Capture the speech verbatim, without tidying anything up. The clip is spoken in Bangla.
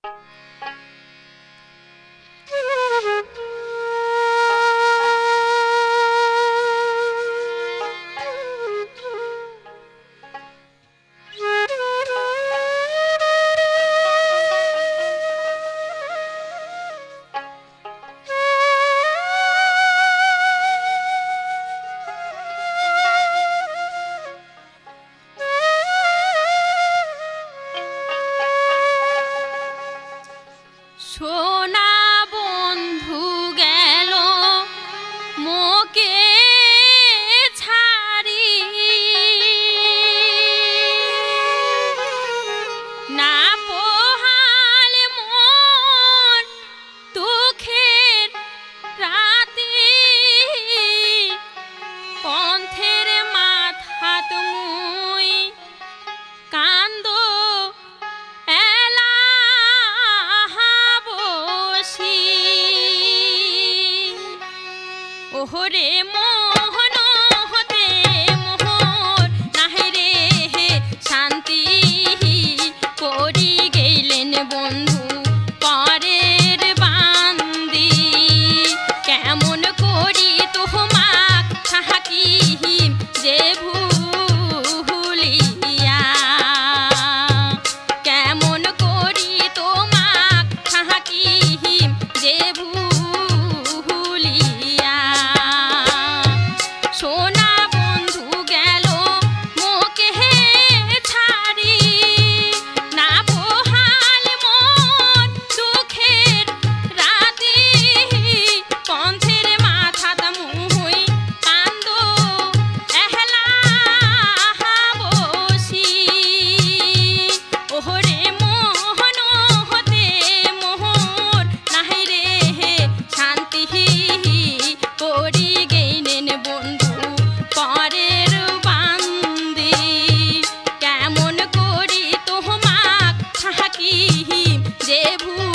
সোনা বন্ধু গেল মোকে ছাড়ি, না পোহাল মন দুঃখের রাতে, পন্থের মাথা তুই কান্দ ওহরে মোহন হতে মোহর নাহে রে শান্তি করি গেলেন বন্ধু পরের বান্দি, কেমন করি তোমাক থাকি যে ভুলিয়া, কেমন করি তোমাক থাকি যে ভুলিয়া। সোনা বন্ধু গেল মোকে ছাড়ি, না পোহাল মন দুঃখের রাতে, পন্থের মাথা মুই কান্দ এহলা বসি। ওহরে মোহন হতে মোহর নাহি রে শান্তি করি গেলেন বন্ধু পরের বান্দি, কেমন করি তোমাক থাকি যে ভু